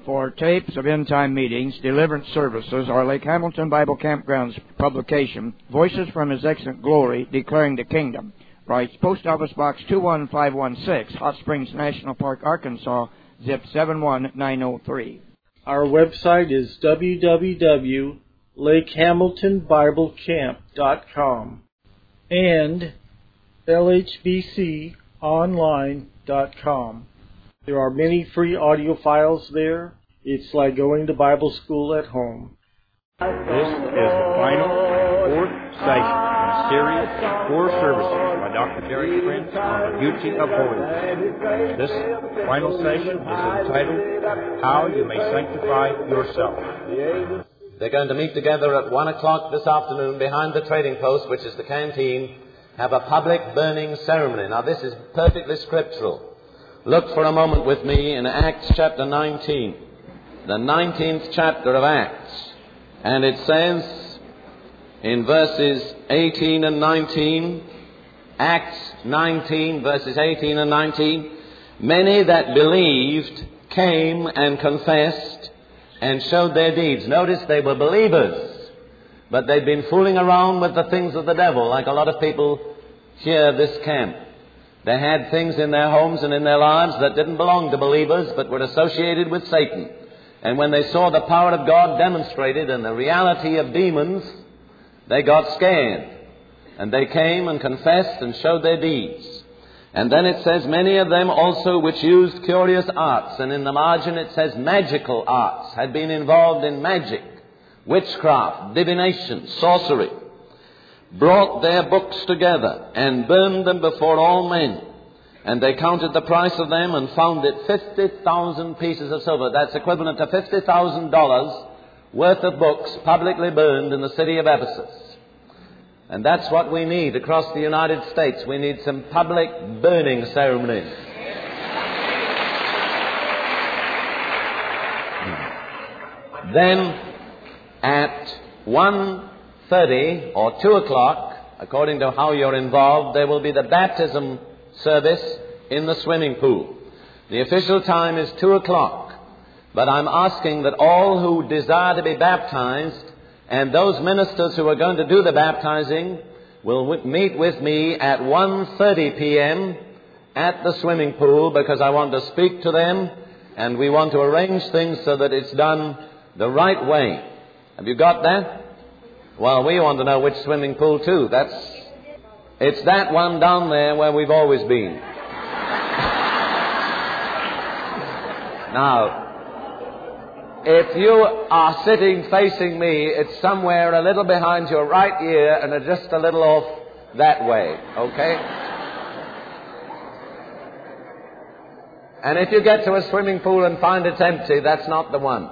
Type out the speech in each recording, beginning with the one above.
For tapes of end-time meetings, deliverance services, or Lake Hamilton Bible Campground's publication, Voices from His Excellent Glory, Declaring the Kingdom, writes Post Office Box 21516, Hot Springs National Park, Arkansas, zip 71903. Our website is www.lakehamiltonbiblecamp.com and lhbconline.com. There are many free audio files there. It's like going to Bible school at home. This is the final fourth session in a series of 4 services by Dr. Derek Prince on the beauty of holiness. This final session is entitled, How You May Sanctify Yourself. They're going to meet together at 1 o'clock this afternoon behind the trading post, which is the canteen, have a public burning ceremony. Now, this is perfectly scriptural. Look for a moment with me in Acts chapter 19, the 19th chapter of Acts. And it says in verses 18 and 19, Acts 19, verses 18 and 19, many that believed came and confessed and showed their deeds. Notice they were believers, but they'd been fooling around with the things of the devil, like a lot of people here at this camp. They had things in their homes and in their lives that didn't belong to believers, but were associated with Satan. And when they saw the power of God demonstrated and the reality of demons, they got scared. And they came and confessed and showed their deeds. And then it says, many of them also which used curious arts. And in the margin it says magical arts, had been involved in magic, witchcraft, divination, sorcery, brought their books together and burned them before all men. And they counted the price of them and found it 50,000 pieces of silver. That's equivalent to $50,000 worth of books publicly burned in the city of Ephesus. And that's what we need across the United States. We need some public burning ceremonies. Then at 1:30 or 2 o'clock, according to how you're involved, there will be the baptism service in the swimming pool. The official time is 2 o'clock, but I'm asking that all who desire to be baptized and those ministers who are going to do the baptizing will meet with me at 1:30 p.m. at the swimming pool, because I want to speak to them and we want to arrange things so that it's done the right way. Have you got that? Well, we want to know which swimming pool too. It's that one down there where we've always been. Now, if you are sitting facing me, it's somewhere a little behind your right ear and just a little off that way, okay? And if you get to a swimming pool and find it's empty, that's not the one.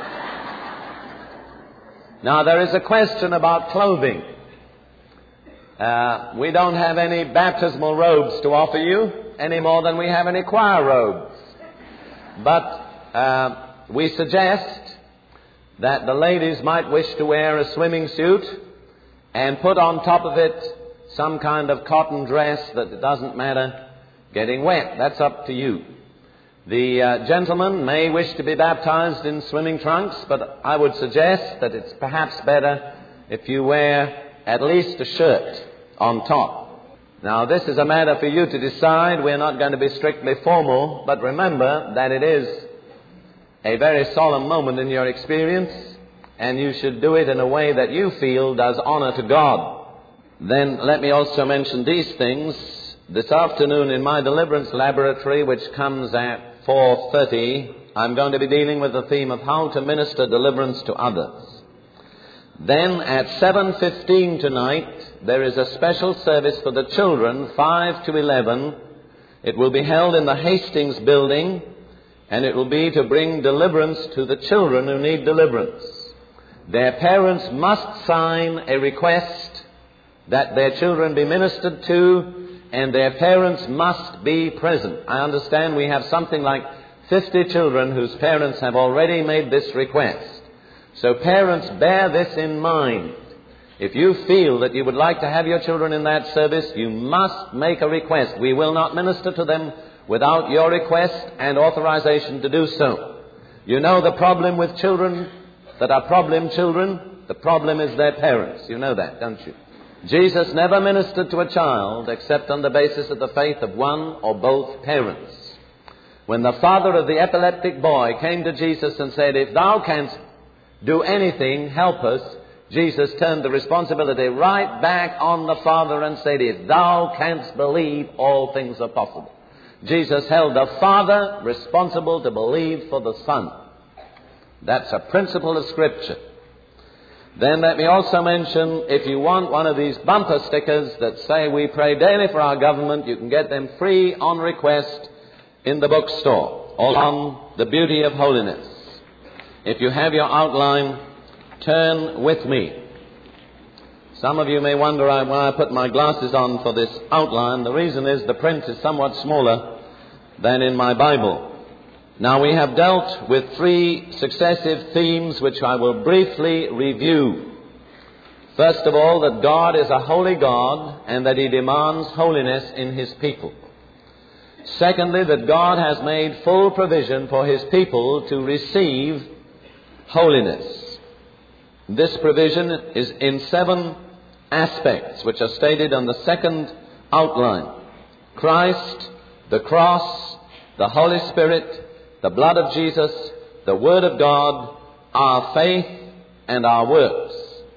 Now, there is a question about clothing. We don't have any baptismal robes to offer you any more than we have any choir robes. But we suggest that the ladies might wish to wear a swimming suit and put on top of it some kind of cotton dress that doesn't matter getting wet. That's up to you. The gentlemen may wish to be baptized in swimming trunks, but I would suggest that it's perhaps better if you wear at least a shirt on top. Now, this is a matter for you to decide. We're not going to be strictly formal, but remember that it is a very solemn moment in your experience, and you should do it in a way that you feel does honor to God. Then let me also mention these things. This afternoon in my deliverance laboratory, which comes at 4:30, I'm going to be dealing with the theme of how to minister deliverance to others. Then at 7:15 tonight, there is a special service for the children, 5 to 11. It will be held in the Hastings building, and it will be to bring deliverance to the children who need deliverance. Their parents must sign a request that their children be ministered to, and their parents must be present. I understand we have something like 50 children whose parents have already made this request. So parents, bear this in mind. If you feel that you would like to have your children in that service, you must make a request. We will not minister to them without your request and authorization to do so. You know the problem with children that are problem children? The problem is their parents. You know that, don't you? Jesus never ministered to a child except on the basis of the faith of one or both parents. When the father of the epileptic boy came to Jesus and said, "If thou canst do anything, help us," Jesus turned the responsibility right back on the father and said, "If thou canst believe, all things are possible." Jesus held the father responsible to believe for the son. That's a principle of Scripture. Then let me also mention, if you want one of these bumper stickers that say "We pray daily for our government," you can get them free on request in the bookstore, all on the beauty of holiness. If you have your outline, turn with me. Some of you may wonder why I put my glasses on for this outline. The reason is the print is somewhat smaller than in my Bible. Now, we have dealt with 3 successive themes which I will briefly review. First of all, that God is a holy God and that He demands holiness in His people. Secondly, that God has made full provision for His people to receive holiness. This provision is in 7 aspects which are stated on the second outline: Christ, the cross, the Holy Spirit, the blood of Jesus, the Word of God, our faith, and our works.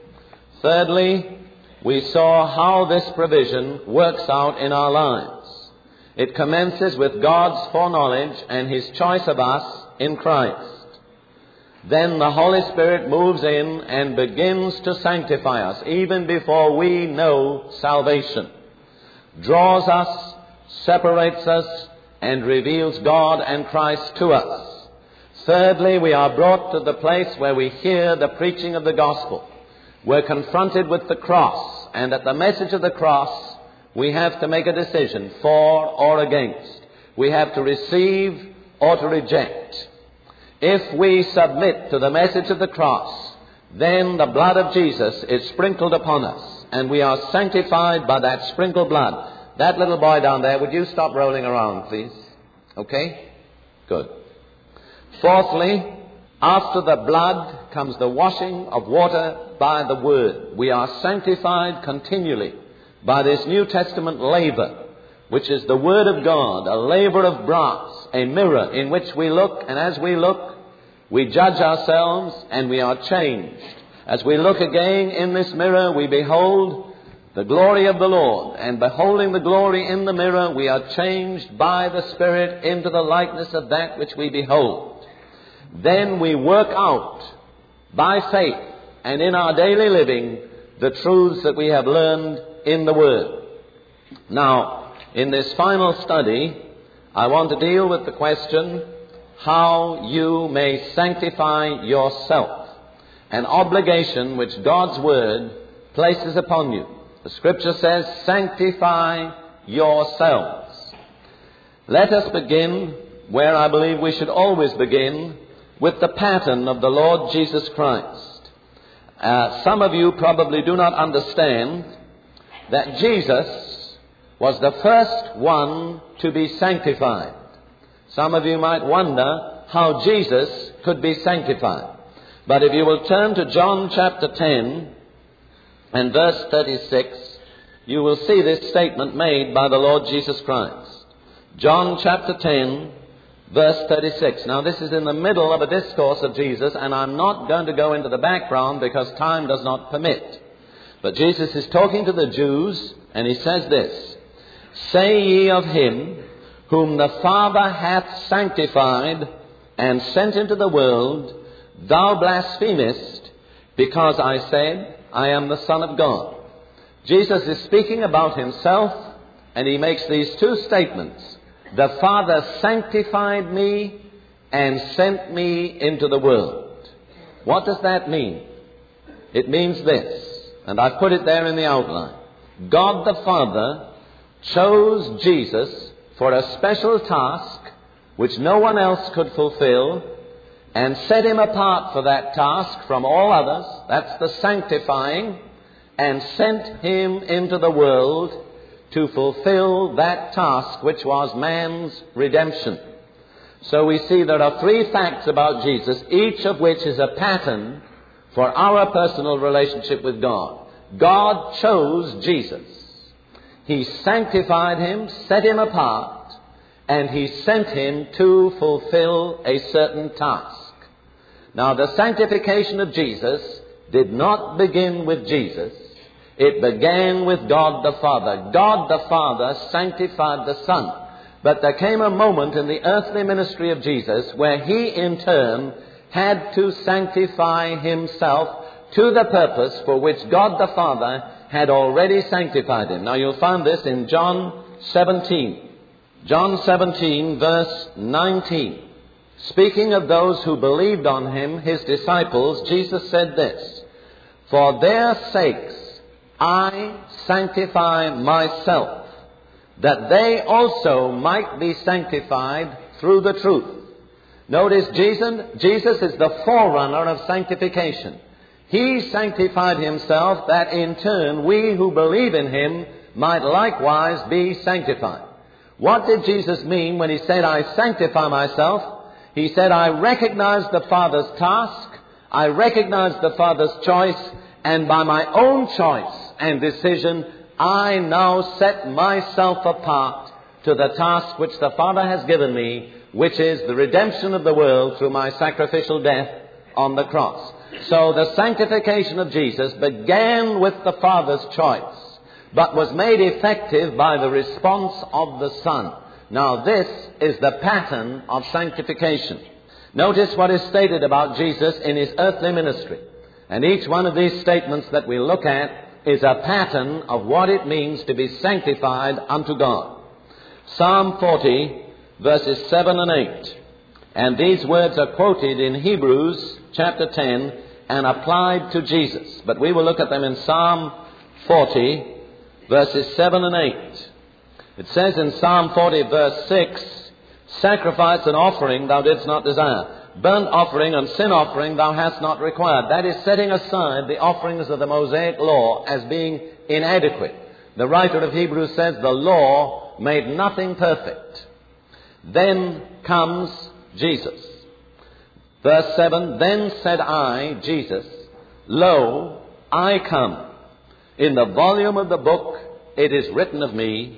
Thirdly, we saw how this provision works out in our lives. It commences with God's foreknowledge and His choice of us in Christ. Then the Holy Spirit moves in and begins to sanctify us even before we know salvation, draws us, separates us, and reveals God and Christ to us. Thirdly, we are brought to the place where we hear the preaching of the gospel. We're confronted with the cross, and at the message of the cross, we have to make a decision for or against. We have to receive or to reject. If we submit to the message of the cross, then the blood of Jesus is sprinkled upon us, and we are sanctified by that sprinkled blood. That little boy down there, would you stop rolling around, please? Okay? Good. Fourthly, after the blood comes the washing of water by the Word. We are sanctified continually by this New Testament laver, which is the Word of God, a laver of brass, a mirror in which we look, and as we look, we judge ourselves and we are changed. As we look again in this mirror, we behold the glory of the Lord, and beholding the glory in the mirror, we are changed by the Spirit into the likeness of that which we behold. Then we work out by faith and in our daily living the truths that we have learned in the Word. Now, in this final study, I want to deal with the question, how you may sanctify yourself, an obligation which God's Word places upon you. The Scripture says, sanctify yourselves. Let us begin where I believe we should always begin, with the pattern of the Lord Jesus Christ. Some of you probably do not understand that Jesus was the first one to be sanctified. Some of you might wonder how Jesus could be sanctified. But if you will turn to John chapter 10 and verse 36, you will see this statement made by the Lord Jesus Christ. John chapter 10, verse 36. Now, this is in the middle of a discourse of Jesus, and I'm not going to go into the background because time does not permit. But Jesus is talking to the Jews, and He says this, "Say ye of Him whom the Father hath sanctified and sent into the world, thou blasphemest, because I said, I am the Son of God." Jesus is speaking about Himself, and He makes these 2 statements. The Father sanctified me and sent me into the world. What does that mean? It means this, and I've put it there in the outline. God the Father chose Jesus for a special task which no one else could fulfill, and set Him apart for that task from all others. That's the sanctifying, and sent Him into the world to fulfill that task which was man's redemption. So we see there are three facts about Jesus, each of which is a pattern for our personal relationship with God. God chose Jesus. He sanctified him, set him apart, and he sent him to fulfill a certain task. Now, the sanctification of Jesus did not begin with Jesus. It began with God the Father. God the Father sanctified the Son. But there came a moment in the earthly ministry of Jesus where he in turn had to sanctify himself to the purpose for which God the Father had already sanctified him. Now you'll find this in John 17. John 17 verse 19. Speaking of those who believed on him, his disciples, Jesus said this, "For their sakes I sanctify myself, that they also might be sanctified through the truth." Notice Jesus is the forerunner of sanctification. He sanctified himself that in turn we who believe in him might likewise be sanctified. What did Jesus mean when he said, "I sanctify myself"? He said, I recognize the Father's task, I recognize the Father's choice, and by my own choice and decision, I now set myself apart to the task which the Father has given me, which is the redemption of the world through my sacrificial death on the cross. So the sanctification of Jesus began with the Father's choice, but was made effective by the response of the Son. Now this is the pattern of sanctification. Notice what is stated about Jesus in his earthly ministry. And each one of these statements that we look at is a pattern of what it means to be sanctified unto God. Psalm 40, verses 7 and 8. And these words are quoted in Hebrews chapter 10 and applied to Jesus. But we will look at them in Psalm 40, verses 7 and 8. It says in Psalm 40, verse 6, "Sacrifice and offering thou didst not desire. Burnt offering and sin offering thou hast not required." That is setting aside the offerings of the Mosaic law as being inadequate. The writer of Hebrews says the law made nothing perfect. Then comes Jesus. Verse 7, "Then said I," Jesus, "Lo, I come. In the volume of the book it is written of me,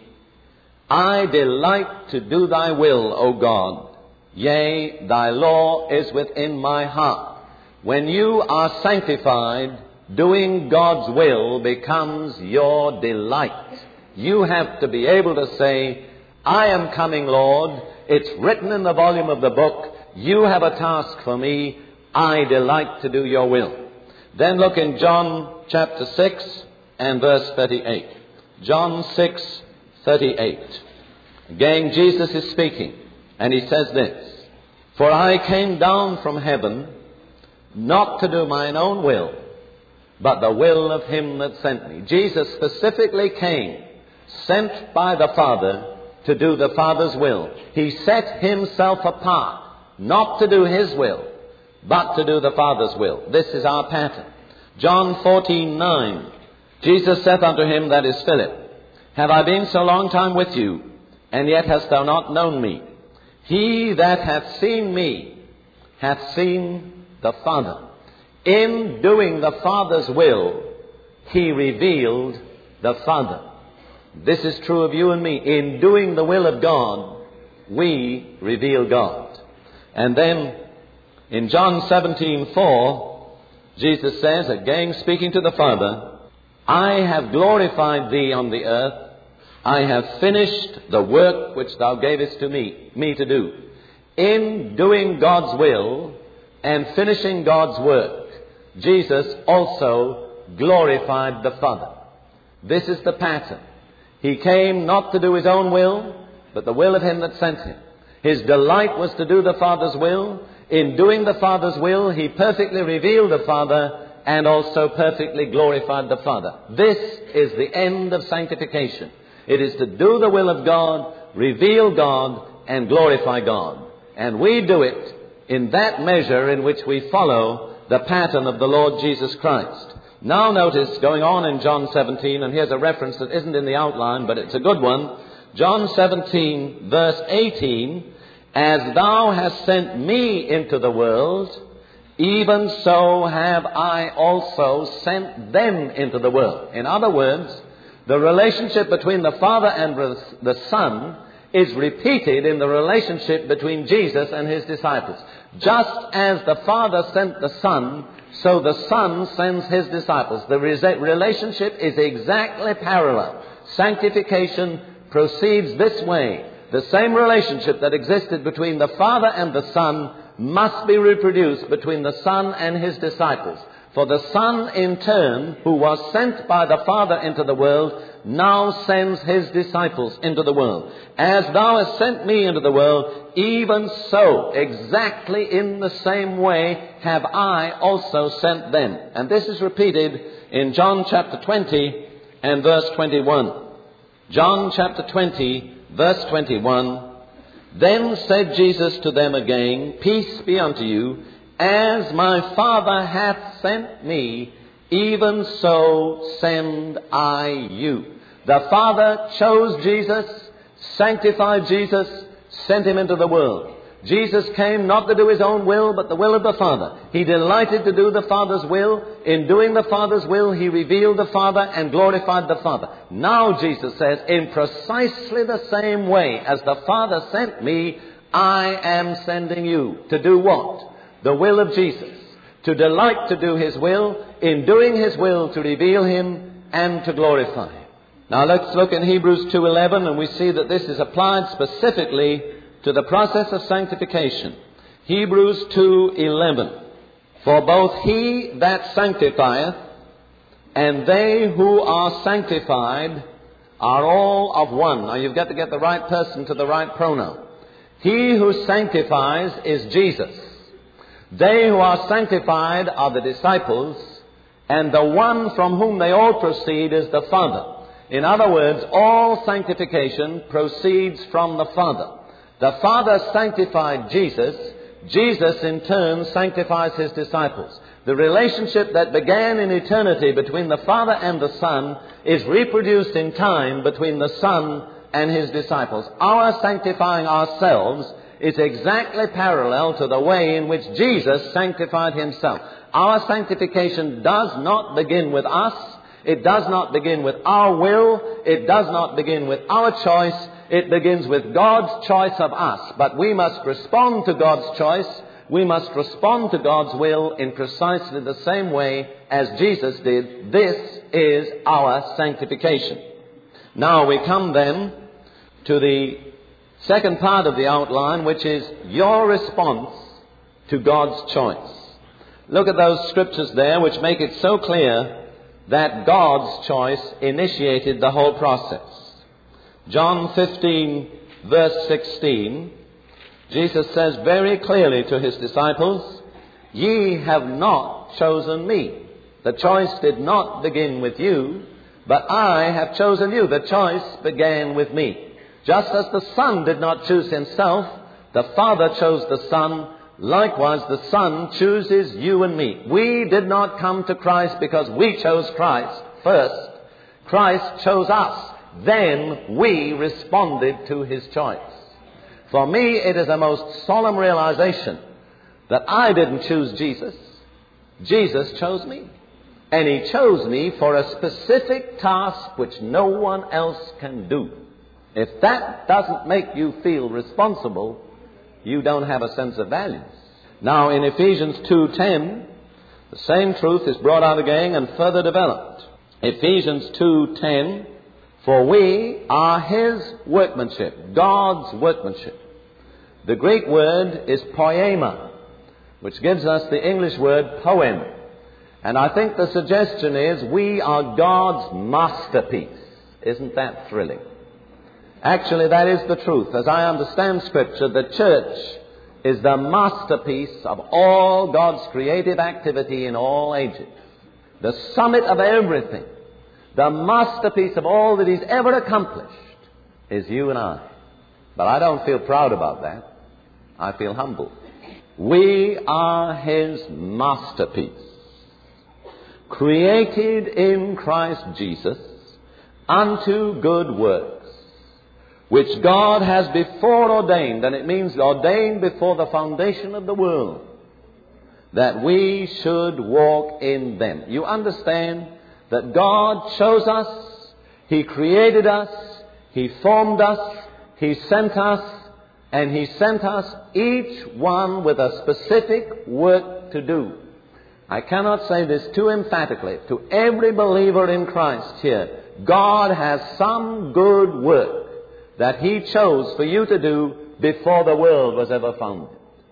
I delight to do thy will, O God. Yea, thy law is within my heart." When you are sanctified, doing God's will becomes your delight. You have to be able to say, "I am coming, Lord. It's written in the volume of the book. You have a task for me. I delight to do your will." Then look in John chapter 6 and verse 38. John 6:38. Again, Jesus is speaking, and he says this, "For I came down from heaven, not to do mine own will, but the will of him that sent me." Jesus specifically came, sent by the Father, to do the Father's will. He set himself apart, not to do his will, but to do the Father's will. This is our pattern. John 14:9. Jesus saith unto him that is Philip, "Have I been so long time with you, and yet hast thou not known me? He that hath seen me hath seen the Father." In doing the Father's will, he revealed the Father. This is true of you and me. In doing the will of God, we reveal God. And then in John 17:4, Jesus says, again speaking to the Father, "I have glorified thee on the earth. I have finished the work which thou gavest to me to do." In doing God's will and finishing God's work, Jesus also glorified the Father. This is the pattern. He came not to do his own will, but the will of him that sent him. His delight was to do the Father's will. In doing the Father's will, he perfectly revealed the Father and also perfectly glorified the Father. This is the end of sanctification. It is to do the will of God, reveal God, and glorify God. And we do it in that measure in which we follow the pattern of the Lord Jesus Christ. Now notice, going on in John 17, and here's a reference that isn't in the outline, but it's a good one. John 17, verse 18, As thou hast sent me into the world, even so have I also sent them into the world. In other words, the relationship between the Father and the Son is repeated in the relationship between Jesus and His disciples. Just as the Father sent the Son, so the Son sends His disciples. The relationship is exactly parallel. Sanctification proceeds this way. The same relationship that existed between the Father and the Son must be reproduced between the Son and His disciples. For the Son, in turn, who was sent by the Father into the world, now sends His disciples into the world. As thou hast sent me into the world, even so, exactly in the same way, have I also sent them. And this is repeated in John chapter 20 and verse 21. John chapter 20, verse 21. Then said Jesus to them again, Peace be unto you. As my Father hath sent me, even so send I you. The Father chose Jesus, sanctified Jesus, sent Him into the world. Jesus came not to do His own will, but the will of the Father. He delighted to do the Father's will. In doing the Father's will, He revealed the Father and glorified the Father. Now, Jesus says, in precisely the same way as the Father sent me, I am sending you. To do what? The will of Jesus. To delight to do His will. In doing His will, to reveal Him and to glorify Him. Now, let's look in Hebrews 2:11, and we see that this is applied specifically to the process of sanctification. Hebrews 2:11. For both he that sanctifieth and they who are sanctified are all of one. Now you've got to get the right person to the right pronoun. He who sanctifies is Jesus. They who are sanctified are the disciples, and the one from whom they all proceed is the Father. In other words, all sanctification proceeds from the Father. The Father sanctified Jesus. Jesus, in turn, sanctifies His disciples. The relationship that began in eternity between the Father and the Son is reproduced in time between the Son and His disciples. Our sanctifying ourselves is exactly parallel to the way in which Jesus sanctified Himself. Our sanctification does not begin with us. It does not begin with our will. It does not begin with our choice. It begins with God's choice of us. But we must respond to God's choice. We must respond to God's will in precisely the same way as Jesus did. This is our sanctification. Now we come then to the second part of the outline, which is your response to God's choice. Look at those scriptures there which make it so clear that God's choice initiated the whole process. John 15, verse 16, Jesus says very clearly to His disciples, Ye have not chosen me. The choice did not begin with you, but I have chosen you. The choice began with me. Just as the Son did not choose Himself, the Father chose the Son. Likewise, the Son chooses you and me. We did not come to Christ because we chose Christ first. Christ chose us. Then we responded to His choice. For me, it is a most solemn realization that I didn't choose Jesus. Jesus chose me. And He chose me for a specific task which no one else can do. If that doesn't make you feel responsible, you don't have a sense of values. Now, in Ephesians 2:10, the same truth is brought out again and further developed. Ephesians 2:10, for we are His workmanship, God's workmanship. The Greek word is poema, which gives us the English word poem. And I think the suggestion is we are God's masterpiece. Isn't that thrilling? Actually, that is the truth. As I understand Scripture, the church is the masterpiece of all God's creative activity in all ages. The summit of everything. The masterpiece of all that He's ever accomplished is you and I. But I don't feel proud about that. I feel humble. We are His masterpiece, created in Christ Jesus unto good works, which God has before ordained, and it means ordained before the foundation of the world, that we should walk in them. You understand that God chose us, He created us, He formed us, He sent us, and He sent us each one with a specific work to do. I cannot say this too emphatically. To every believer in Christ here, God has some good work that He chose for you to do before the world was ever founded.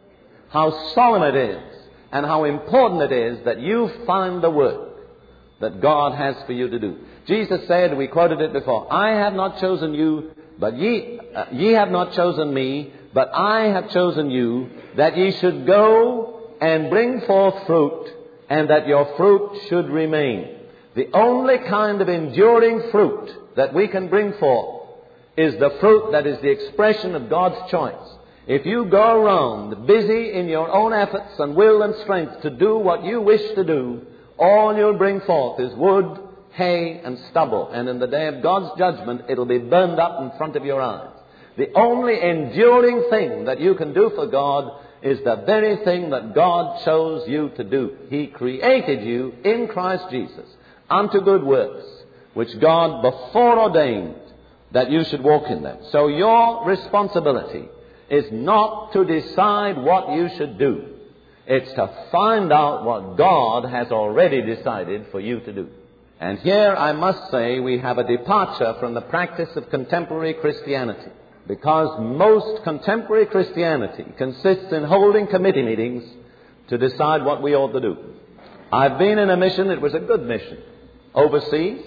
How solemn it is and how important it is that you find the work that God has for you to do. Jesus said, we quoted it before, I have not chosen you, but ye have not chosen me, but I have chosen you, that ye should go and bring forth fruit, and that your fruit should remain. The only kind of enduring fruit that we can bring forth is the fruit that is the expression of God's choice. If you go around busy in your own efforts and will and strength to do what you wish to do, all you'll bring forth is wood, hay, and stubble. And in the day of God's judgment, it'll be burned up in front of your eyes. The only enduring thing that you can do for God is the very thing that God chose you to do. He created you in Christ Jesus unto good works, which God before ordained that you should walk in them. So your responsibility is not to decide what you should do. It's to find out what God has already decided for you to do. And here I must say we have a departure from the practice of contemporary Christianity, because most contemporary Christianity consists in holding committee meetings to decide what we ought to do. I've been in a mission, it was a good mission, overseas,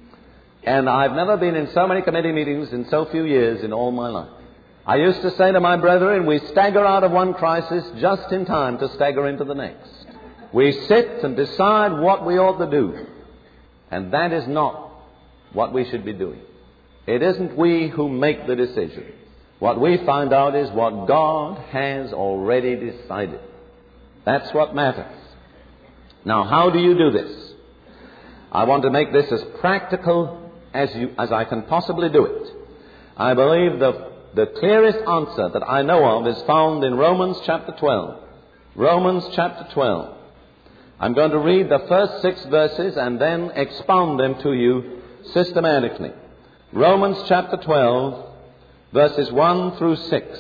and I've never been in so many committee meetings in so few years in all my life. I used to say to my brethren, we stagger out of one crisis just in time to stagger into the next. We sit and decide what we ought to do, and that is not what we should be doing. It isn't we who make the decision. What we find out is what God has already decided. That's what matters. Now, how do you do this? I want to make this as practical as I can possibly do it. I believe the clearest answer that I know of is found in Romans chapter 12. Romans chapter 12. I'm going to read the first 6 verses and then expound them to you systematically. Romans chapter 12, verses 1 through 6.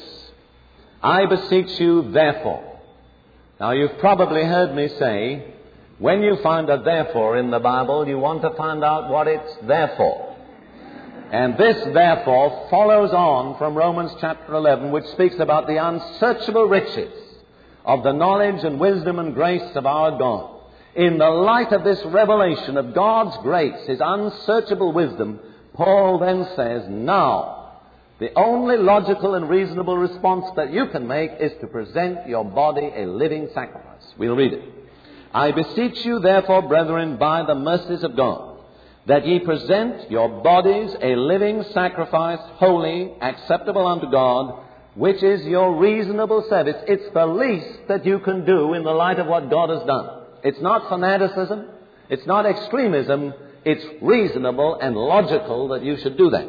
I beseech you, therefore. Now, you've probably heard me say, when you find a therefore in the Bible, you want to find out what it's there for. And this, therefore, follows on from Romans chapter 11, which speaks about the unsearchable riches of the knowledge and wisdom and grace of our God. In the light of this revelation of God's grace, His unsearchable wisdom, Paul then says, now, the only logical and reasonable response that you can make is to present your body a living sacrifice. We'll read it. I beseech you, therefore, brethren, by the mercies of God, that ye present your bodies a living sacrifice, holy, acceptable unto God, which is your reasonable service. It's the least that you can do in the light of what God has done. It's not fanaticism. It's not extremism. It's reasonable and logical that you should do that.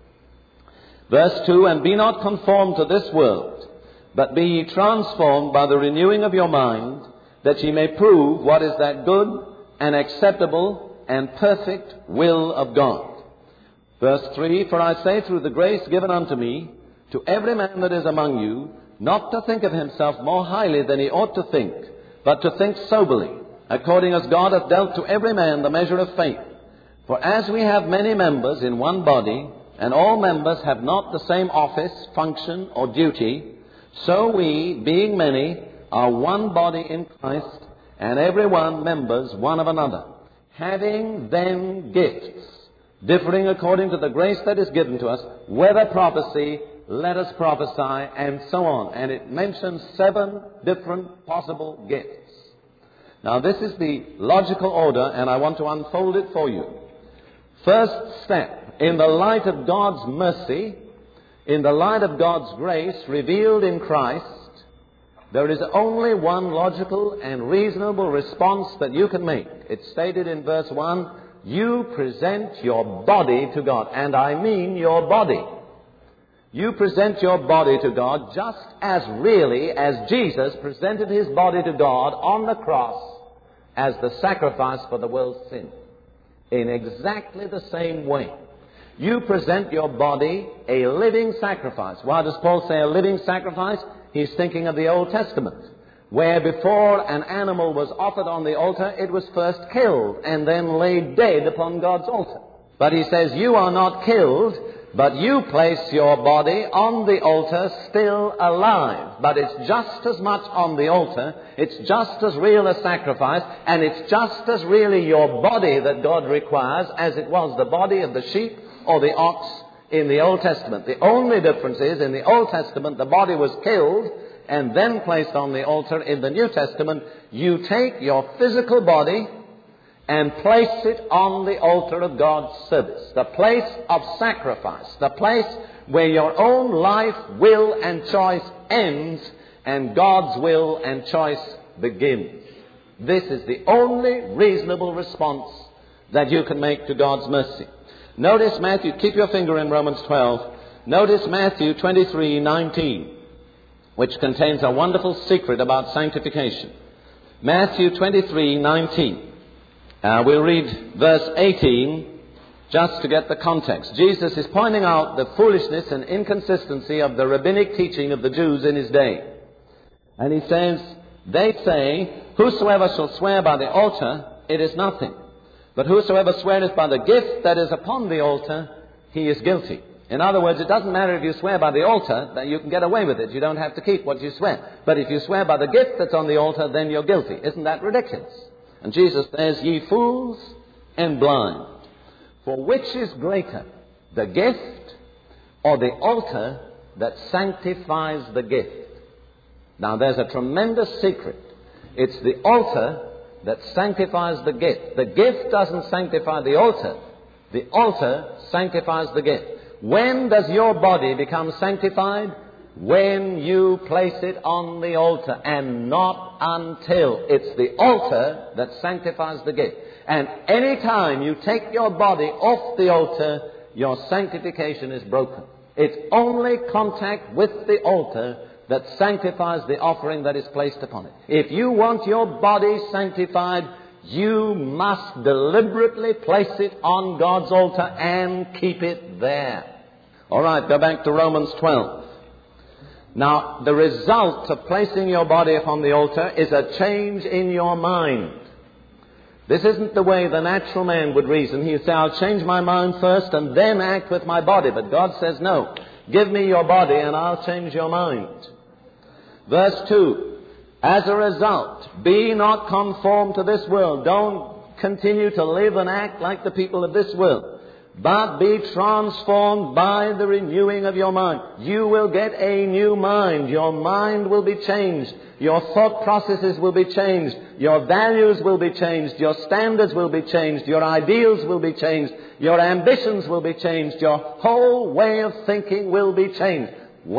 Verse 2, and be not conformed to this world, but be ye transformed by the renewing of your mind, that ye may prove what is that good and acceptable and perfect will of God. Verse 3, for I say through the grace given unto me, to every man that is among you, not to think of himself more highly than he ought to think, but to think soberly, according as God hath dealt to every man the measure of faith. For as we have many members in one body, and all members have not the same office, function, or duty, so we, being many, are one body in Christ, and every one members one of another. Having then gifts, differing according to the grace that is given to us, whether prophecy, let us prophesy, and so on. And it mentions 7 different possible gifts. Now, this is the logical order, and I want to unfold it for you. First step, in the light of God's mercy, in the light of God's grace revealed in Christ, there is only one logical and reasonable response that you can make. It's stated in verse 1, you present your body to God. And I mean your body. You present your body to God just as really as Jesus presented his body to God on the cross as the sacrifice for the world's sin. In exactly the same way. You present your body a living sacrifice. Why does Paul say a living sacrifice? He's thinking of the Old Testament, where before an animal was offered on the altar, it was first killed and then laid dead upon God's altar. But he says, you are not killed, but you place your body on the altar still alive. But it's just as much on the altar, it's just as real a sacrifice, and it's just as really your body that God requires as it was the body of the sheep or the ox in the Old Testament. The only difference is, in the Old Testament, the body was killed and then placed on the altar. In the New Testament, you take your physical body and place it on the altar of God's service, the place of sacrifice, the place where your own life, will, and choice ends and God's will and choice begins. This is the only reasonable response that you can make to God's mercy. Notice Matthew, keep your finger in Romans 12. Notice Matthew 23:19, which contains a wonderful secret about sanctification. Matthew 23:19. We'll read verse 18 just to get the context. Jesus is pointing out the foolishness and inconsistency of the rabbinic teaching of the Jews in his day. And he says, they say, whosoever shall swear by the altar, it is nothing. But whosoever sweareth by the gift that is upon the altar, he is guilty. In other words, it doesn't matter if you swear by the altar, that you can get away with it. You don't have to keep what you swear. But if you swear by the gift that's on the altar, then you're guilty. Isn't that ridiculous? And Jesus says, ye fools and blind, for which is greater, the gift or the altar that sanctifies the gift? Now there's a tremendous secret. It's the altar that sanctifies the gift. The gift doesn't sanctify the altar. The altar sanctifies the gift. When does your body become sanctified? When you place it on the altar, and not until. It's the altar that sanctifies the gift. And any time you take your body off the altar, your sanctification is broken. It's only contact with the altar that sanctifies the offering that is placed upon it. If you want your body sanctified, you must deliberately place it on God's altar and keep it there. All right, go back to Romans 12. Now, the result of placing your body upon the altar is a change in your mind. This isn't the way the natural man would reason. He'd say, I'll change my mind first and then act with my body. But God says, no, give me your body and I'll change your mind. Verse 2, as a result, be not conformed to this world. Don't continue to live and act like the people of this world, but be transformed by the renewing of your mind. You will get a new mind. Your mind will be changed. Your thought processes will be changed. Your values will be changed. Your standards will be changed. Your ideals will be changed. Your ambitions will be changed. Your whole way of thinking will be changed.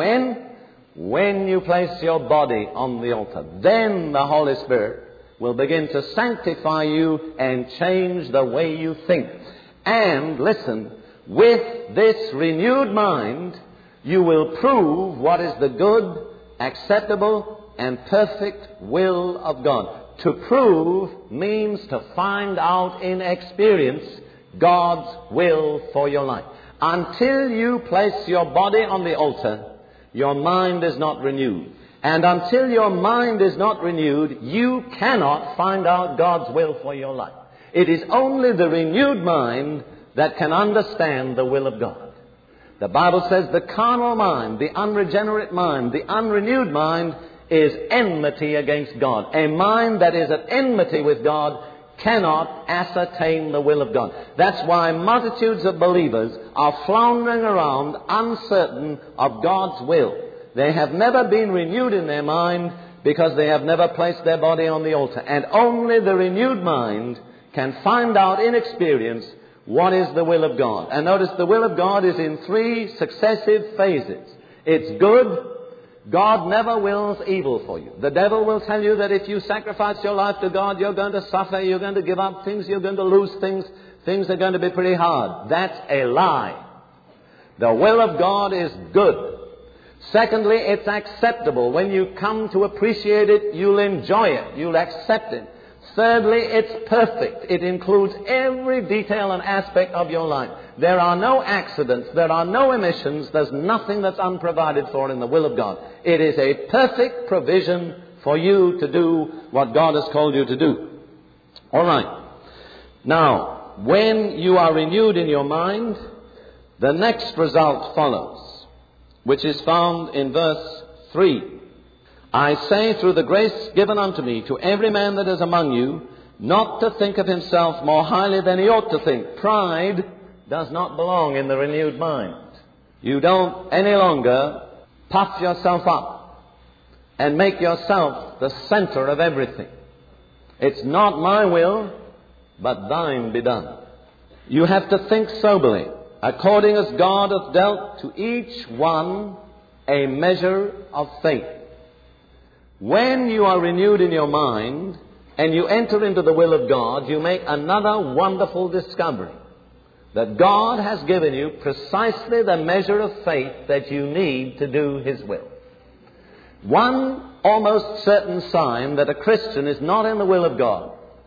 When you place your body on the altar, then the Holy Spirit will begin to sanctify you and change the way you think. And listen, with this renewed mind, you will prove what is the good, acceptable, and perfect will of God. To prove means to find out in experience God's will for your life. Until you place your body on the altar, your mind is not renewed. And until your mind is not renewed, you cannot find out God's will for your life. It is only the renewed mind that can understand the will of God. The Bible says the carnal mind, the unregenerate mind, the unrenewed mind is enmity against God. A mind that is at enmity with God cannot ascertain the will of God. That's why multitudes of believers are floundering around uncertain of God's will. They have never been renewed in their mind because they have never placed their body on the altar. And only the renewed mind can find out in experience what is the will of God. And notice the will of God is in 3 successive phases. It's good. God never wills evil for you. The devil will tell you that if you sacrifice your life to God, you're going to suffer, you're going to give up things, you're going to lose things, things are going to be pretty hard. That's a lie. The will of God is good. Secondly, it's acceptable. When you come to appreciate it, you'll enjoy it. You'll accept it. Thirdly, it's perfect. It includes every detail and aspect of your life. There are no accidents. There are no omissions. There's nothing that's unprovided for in the will of God. It is a perfect provision for you to do what God has called you to do. All right. Now, when you are renewed in your mind, the next result follows, which is found in verse 3. I say through the grace given unto me to every man that is among you, not to think of himself more highly than he ought to think. Pride does not belong in the renewed mind. You don't any longer puff yourself up and make yourself the center of everything. It's not my will, but thine be done. You have to think soberly, according as God hath dealt to each one a measure of faith. When you are renewed in your mind and you enter into the will of God, you make another wonderful discovery. That God has given you precisely the measure of faith that you need to do His will. One almost certain sign that a Christian is not in the will of God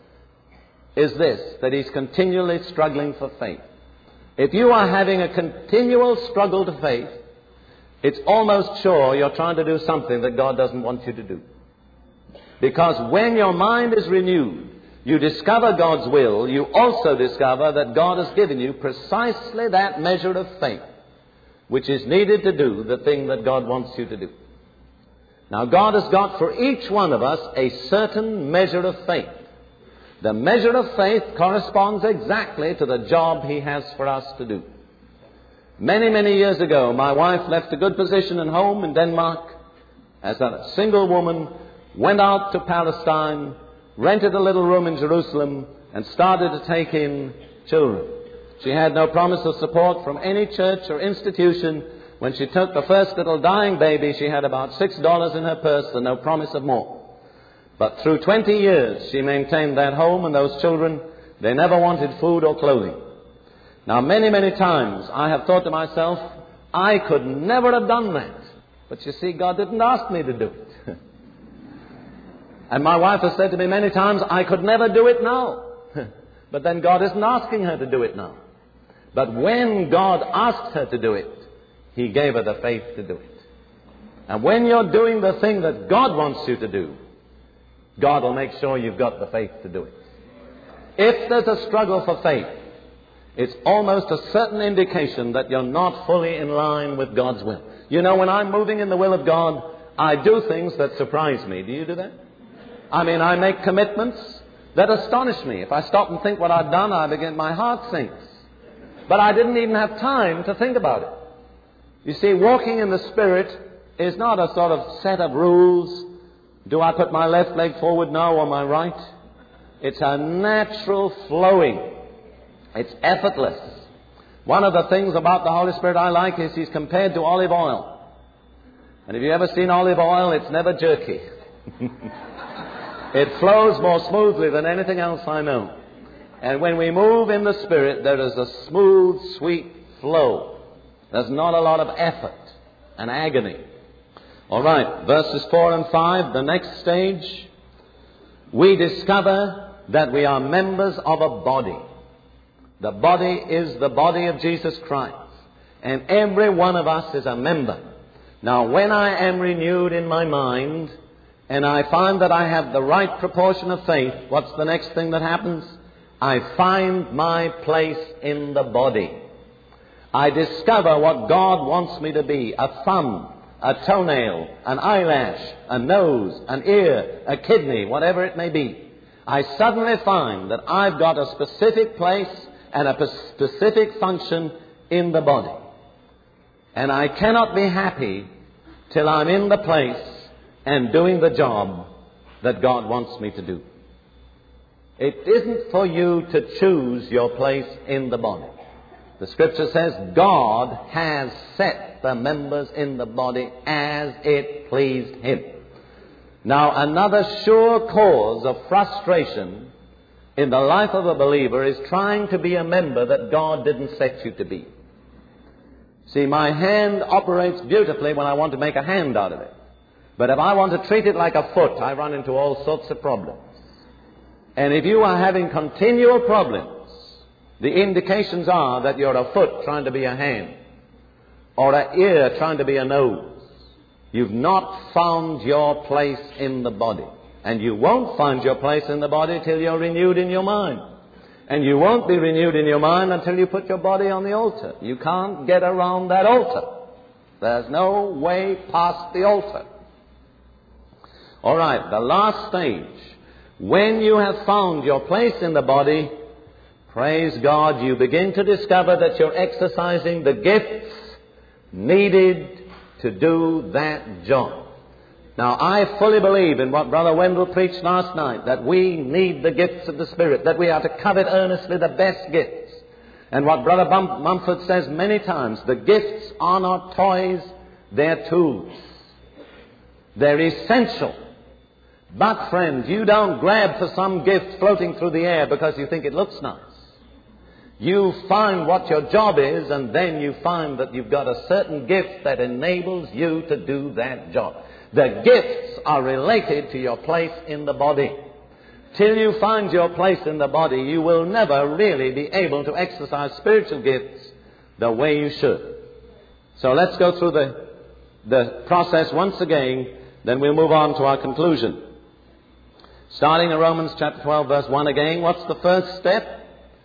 is this, that he's continually struggling for faith. If you are having a continual struggle to faith, it's almost sure you're trying to do something that God doesn't want you to do. Because when your mind is renewed, you discover God's will, you also discover that God has given you precisely that measure of faith which is needed to do the thing that God wants you to do. Now, God has got for each one of us a certain measure of faith. The measure of faith corresponds exactly to the job He has for us to do. Many, many years ago, my wife left a good position and home in Denmark as a single woman, went out to Palestine, rented a little room in Jerusalem, and started to take in children. She had no promise of support from any church or institution. When she took the first little dying baby, she had about $6 in her purse and no promise of more. But through 20 years, she maintained that home and those children. They never wanted food or clothing. Now, many, many times I have thought to myself, I could never have done that. But you see, God didn't ask me to do it. And my wife has said to me many times, I could never do it now. But then God isn't asking her to do it now. But when God asked her to do it, He gave her the faith to do it. And when you're doing the thing that God wants you to do, God will make sure you've got the faith to do it. If there's a struggle for faith, it's almost a certain indication that you're not fully in line with God's will. You know, when I'm moving in the will of God, I do things that surprise me. Do you do that? I mean, I make commitments that astonish me. If I stop and think what I've done, my heart sinks. But I didn't even have time to think about it. You see, walking in the Spirit is not a sort of set of rules. Do I put my left leg forward now or my right? It's a natural flowing. It's effortless. One of the things about the Holy Spirit I like is He's compared to olive oil. And if you've ever seen olive oil, it's never jerky. It flows more smoothly than anything else I know. And when we move in the Spirit, there is a smooth, sweet flow. There's not a lot of effort and agony. All right, verses 4 and 5, the next stage. We discover that we are members of a body. The body is the body of Jesus Christ. And every one of us is a member. Now, when I am renewed in my mind, and I find that I have the right proportion of faith, what's the next thing that happens? I find my place in the body. I discover what God wants me to be: a thumb, a toenail, an eyelash, a nose, an ear, a kidney, whatever it may be. I suddenly find that I've got a specific place and a specific function in the body. And I cannot be happy till I'm in the place and doing the job that God wants me to do. It isn't for you to choose your place in the body. The Scripture says God has set the members in the body as it pleased Him. Now, another sure cause of frustration in the life of a believer is trying to be a member that God didn't set you to be. See, my hand operates beautifully when I want to make a hand out of it. But if I want to treat it like a foot, I run into all sorts of problems. And if you are having continual problems, the indications are that you're a foot trying to be a hand, or an ear trying to be a nose. You've not found your place in the body. And you won't find your place in the body till you're renewed in your mind. And you won't be renewed in your mind until you put your body on the altar. You can't get around that altar. There's no way past the altar. All right, the last stage. When you have found your place in the body, praise God, you begin to discover that you're exercising the gifts needed to do that job. Now, I fully believe in what Brother Wendell preached last night, that we need the gifts of the Spirit, that we are to covet earnestly the best gifts. And what Brother Mumford says many times, the gifts are not toys, they're tools. They're essential. But, friends, you don't grab for some gift floating through the air because you think it looks nice. You find what your job is, and then you find that you've got a certain gift that enables you to do that job. The gifts are related to your place in the body. Till you find your place in the body, you will never really be able to exercise spiritual gifts the way you should. So let's go through the process once again, then we'll move on to our conclusion. Starting in Romans chapter 12, verse 1 again, what's the first step?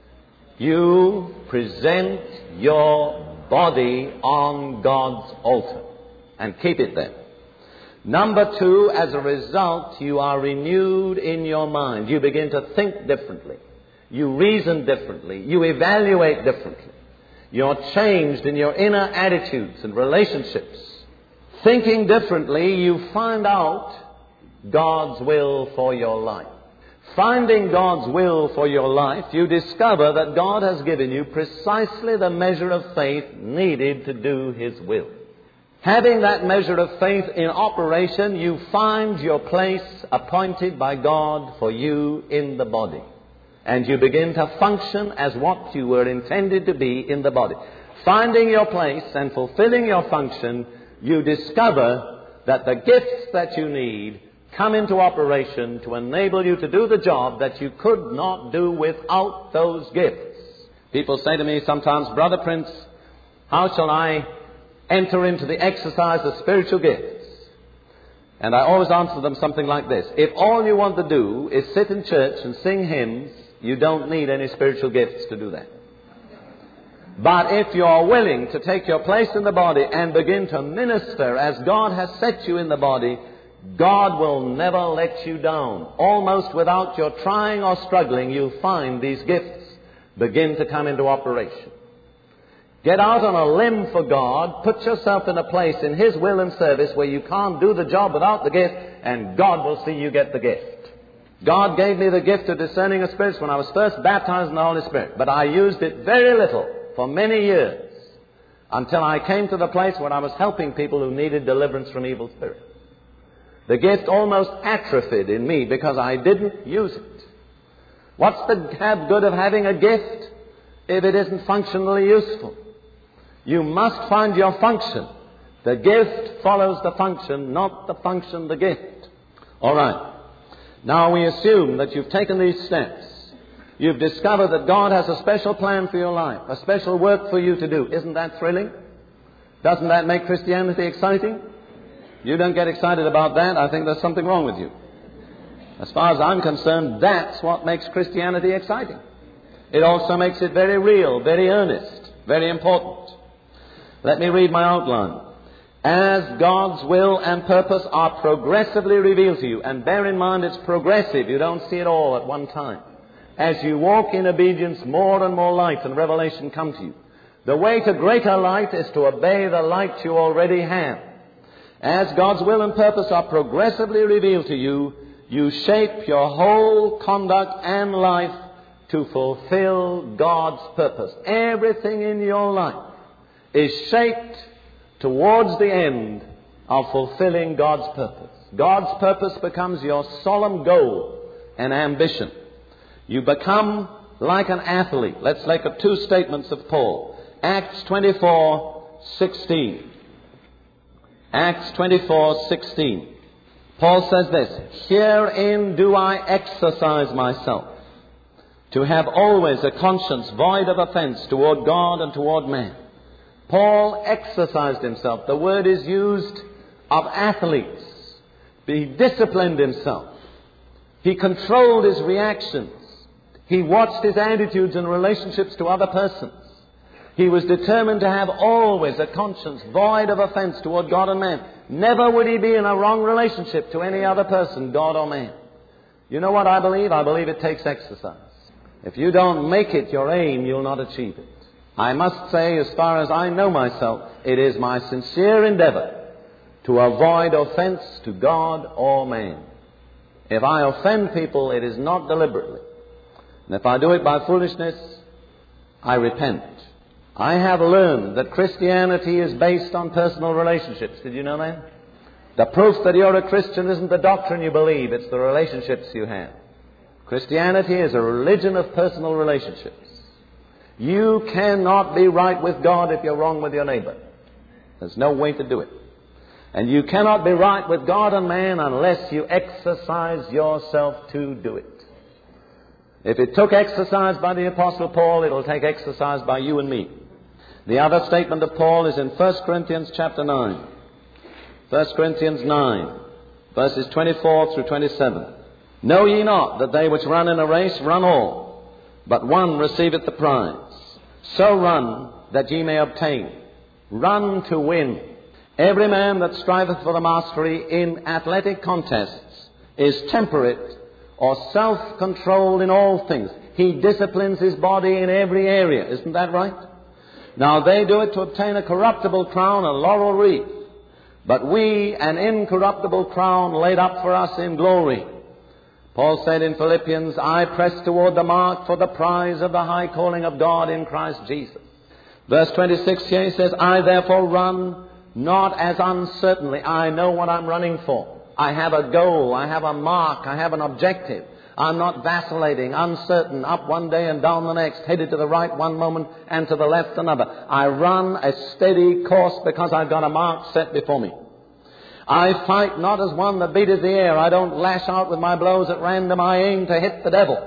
You present your body on God's altar and keep it there. Number 2, as a result, you are renewed in your mind. You begin to think differently. You reason differently. You evaluate differently. You're changed in your inner attitudes and relationships. Thinking differently, you find out God's will for your life. Finding God's will for your life, you discover that God has given you precisely the measure of faith needed to do His will. Having that measure of faith in operation, you find your place appointed by God for you in the body. And you begin to function as what you were intended to be in the body. Finding your place and fulfilling your function, you discover that the gifts that you need come into operation to enable you to do the job that you could not do without those gifts. People say to me sometimes, Brother Prince, how shall I enter into the exercise of spiritual gifts? And I always answer them something like this. If all you want to do is sit in church and sing hymns, you don't need any spiritual gifts to do that. But if you are willing to take your place in the body and begin to minister as God has set you in the body, God will never let you down. Almost without your trying or struggling, you'll find these gifts begin to come into operation. Get out on a limb for God. Put yourself in a place in His will and service where you can't do the job without the gift, and God will see you get the gift. God gave me the gift of discerning of spirits when I was first baptized in the Holy Spirit, but I used it very little for many years until I came to the place where I was helping people who needed deliverance from evil spirits. The gift almost atrophied in me because I didn't use it. What's the good of having a gift if it isn't functionally useful? You must find your function. The gift follows the function, not the function the gift. All right. Now we assume that you've taken these steps. You've discovered that God has a special plan for your life, a special work for you to do. Isn't that thrilling? Doesn't that make Christianity exciting? You don't get excited about that, I think there's something wrong with you. As far as I'm concerned, that's what makes Christianity exciting. It also makes it very real, very earnest, very important. Let me read my outline. As God's will and purpose are progressively revealed to you, and bear in mind it's progressive, you don't see it all at one time. As you walk in obedience, more and more light and revelation come to you. The way to greater light is to obey the light you already have. As God's will and purpose are progressively revealed to you, you shape your whole conduct and life to fulfill God's purpose. Everything in your life is shaped towards the end of fulfilling God's purpose. God's purpose becomes your solemn goal and ambition. You become like an athlete. Let's look at two statements of Paul. Acts 24, 24:16. Acts 24:16. Paul says this, "Herein do I exercise myself, to have always a conscience void of offense toward God and toward man." Paul exercised himself. The word is used of athletes. He disciplined himself. He controlled his reactions. He watched his attitudes and relationships to other persons. He was determined to have always a conscience void of offense toward God and man. Never would he be in a wrong relationship to any other person, God or man. You know what I believe? I believe it takes exercise. If you don't make it your aim, you'll not achieve it. I must say, as far as I know myself, it is my sincere endeavor to avoid offense to God or man. If I offend people, it is not deliberately. And if I do it by foolishness, I repent. I have learned that Christianity is based on personal relationships. Did you know that? The proof that you're a Christian isn't the doctrine you believe, it's the relationships you have. Christianity is a religion of personal relationships. You cannot be right with God if you're wrong with your neighbor. There's no way to do it. And you cannot be right with God and man unless you exercise yourself to do it. If it took exercise by the Apostle Paul, it'll take exercise by you and me. The other statement of Paul is in 1 Corinthians chapter 9. 1 Corinthians 9, verses 24 through 27. "Know ye not that they which run in a race run all, but one receiveth the prize? So run that ye may obtain. Run to win. Every man that striveth for the mastery in athletic contests is temperate or self-controlled in all things." He disciplines his body in every area. Isn't that right? Now they do it to obtain a corruptible crown, a laurel wreath. But we an incorruptible crown laid up for us in glory. Paul said in Philippians, "I press toward the mark for the prize of the high calling of God in Christ Jesus." Verse 26 here he says, "I therefore run not as uncertainly." I know what I'm running for. I have a goal. I have a mark. I have an objective. I'm not vacillating, uncertain, up one day and down the next, headed to the right one moment and to the left another. I run a steady course because I've got a mark set before me. I fight not as one that beateth the air. I don't lash out with my blows at random. I aim to hit the devil.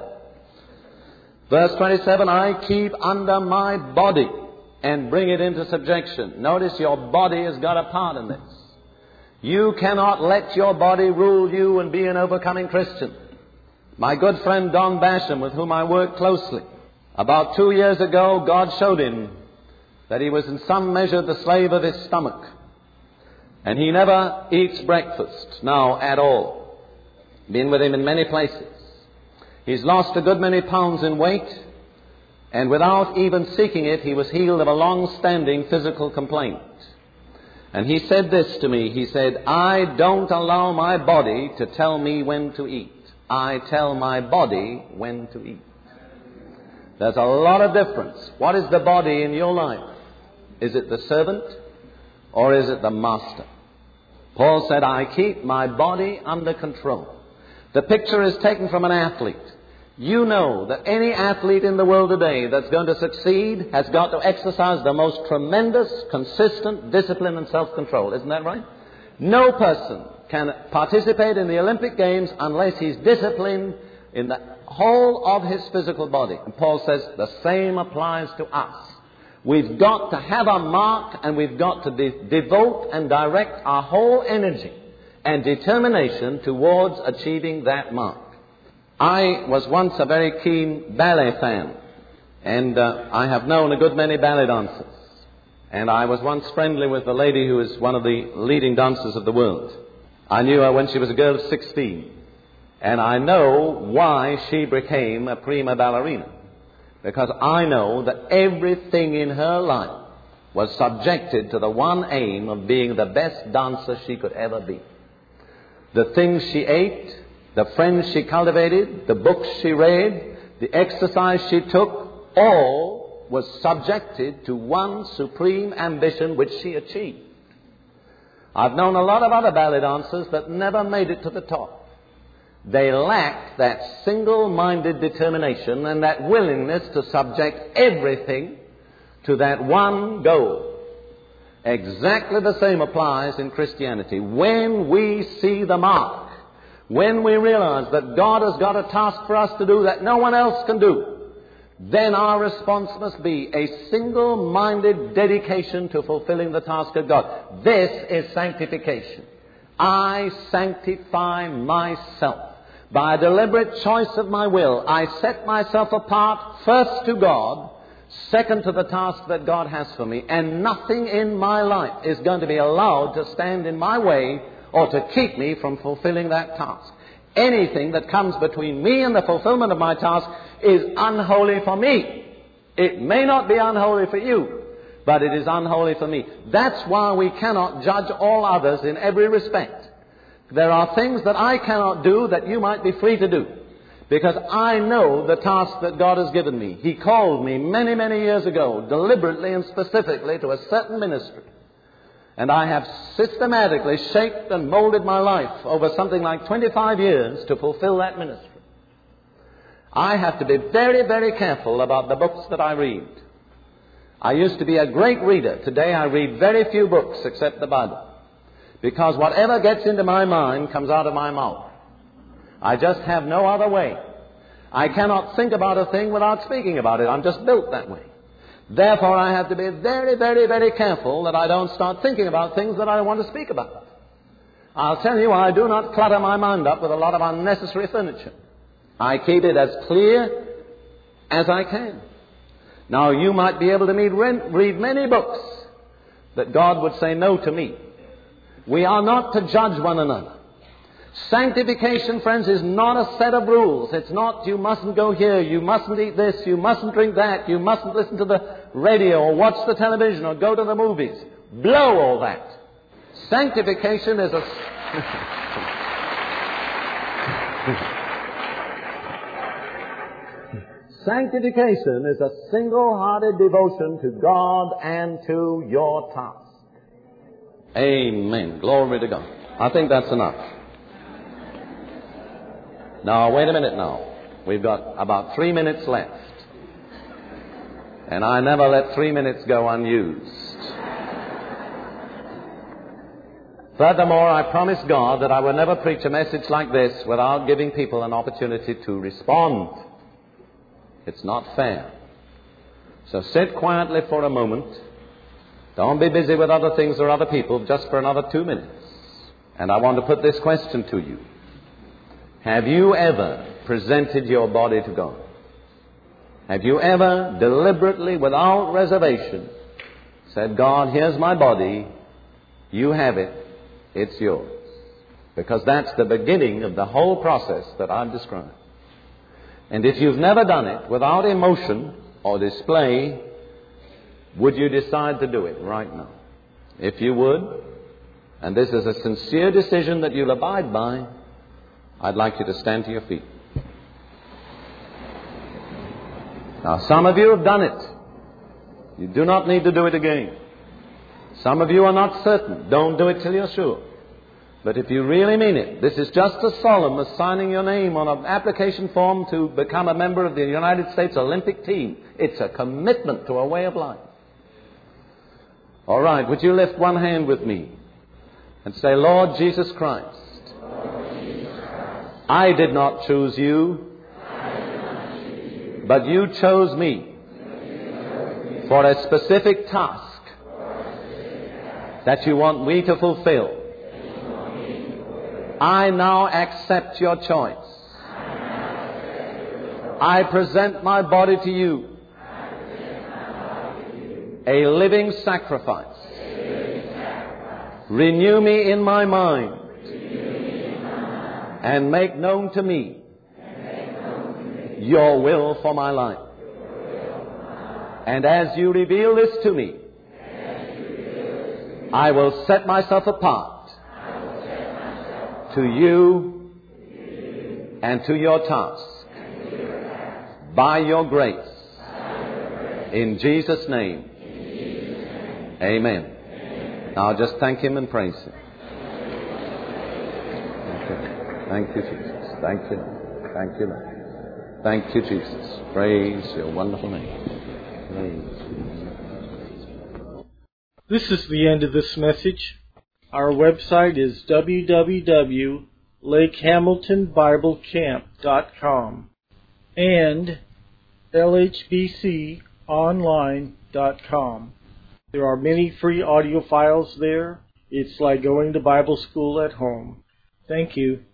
Verse 27, "I keep under my body and bring it into subjection." Notice your body has got a part in this. You cannot let your body rule you and be an overcoming Christian. My good friend Don Basham, with whom I work closely, about 2 years ago, God showed him that he was in some measure the slave of his stomach. And he never eats breakfast now at all. Been with him in many places. He's lost a good many pounds in weight, and without even seeking it, he was healed of a long-standing physical complaint. And he said this to me. He said, "I don't allow my body to tell me when to eat. I tell my body when to eat." There's a lot of difference. What is the body in your life? Is it the servant or is it the master? Paul said, "I keep my body under control." The picture is taken from an athlete. You know that any athlete in the world today that's going to succeed has got to exercise the most tremendous, consistent discipline and self-control. Isn't that right? No person can participate in the Olympic Games unless he's disciplined in the whole of his physical body. And Paul says the same applies to us. We've got to have a mark, and we've got to devote and direct our whole energy and determination towards achieving that mark. I was once a very keen ballet fan, and I have known a good many ballet dancers. And I was once friendly with a lady who is one of the leading dancers of the world. I knew her when she was a girl of 16. And I know why she became a prima ballerina. Because I know that everything in her life was subjected to the one aim of being the best dancer she could ever be. The things she ate, the friends she cultivated, the books she read, the exercise she took, all was subjected to one supreme ambition which she achieved. I've known a lot of other ballet dancers that never made it to the top. They lacked that single-minded determination and that willingness to subject everything to that one goal. Exactly the same applies in Christianity. When we see the mark, when we realize that God has got a task for us to do that no one else can do, then our response must be a single-minded dedication to fulfilling the task of God. This is sanctification. I sanctify myself. By a deliberate choice of my will, I set myself apart first to God, second to the task that God has for me, and nothing in my life is going to be allowed to stand in my way or to keep me from fulfilling that task. Anything that comes between me and the fulfillment of my task is unholy for me. It may not be unholy for you, but it is unholy for me. That's why we cannot judge all others in every respect. There are things that I cannot do that you might be free to do, because I know the task that God has given me. He called me many, many years ago, deliberately and specifically, to a certain ministry. And I have systematically shaped and molded my life over something like 25 years to fulfill that ministry. I have to be very, very careful about the books that I read. I used to be a great reader. Today I read very few books except the Bible, because whatever gets into my mind comes out of my mouth. I just have no other way. I cannot think about a thing without speaking about it. I'm just built that way. Therefore, I have to be very, very, very careful that I don't start thinking about things that I don't want to speak about. I'll tell you, I do not clutter my mind up with a lot of unnecessary furniture. I keep it as clear as I can. Now, you might be able to read many books that God would say no to me. We are not to judge one another. Sanctification, friends, is not a set of rules. It's not, you mustn't go here, you mustn't eat this, you mustn't drink that, you mustn't listen to the radio or watch the television or go to the movies. Blow all that. Sanctification is a... Sanctification is a single-hearted devotion to God and to your task. Amen. Glory to God. I think that's enough. Now, wait a minute now. We've got about 3 minutes left. And I never let 3 minutes go unused. Furthermore, I promise God that I will never preach a message like this without giving people an opportunity to respond. It's not fair. So sit quietly for a moment. Don't be busy with other things or other people just for another 2 minutes. And I want to put this question to you. Have you ever presented your body to God? Have you ever deliberately, without reservation, said, God, here's my body, you have it, it's yours? Because that's the beginning of the whole process that I've described. And if you've never done it without emotion or display, would you decide to do it right now? If you would, and this is a sincere decision that you'll abide by, I'd like you to stand to your feet. Now, some of you have done it. You do not need to do it again. Some of you are not certain. Don't do it till you're sure. But if you really mean it, this is just as solemn as signing your name on an application form to become a member of the United States Olympic team. It's a commitment to a way of life. All right, would you lift one hand with me and say, Lord Jesus Christ, I did not choose you, but you chose me for a specific task that you want me to fulfill. I now accept your choice. I present my body to you, a living sacrifice. Renew me in my mind and make known to me your will for my life. And as you reveal this to me, I will set myself apart to you and to your task by your grace. In Jesus' name, amen. Now just thank Him and praise Him. Thank you, Jesus. Thank you. Thank you, Lord. Thank you, Jesus. Praise your wonderful name. Praise you. This is the end of this message. Our website is www.lakehamiltonbiblecamp.com and lhbconline.com. There are many free audio files there. It's like going to Bible school at home. Thank you.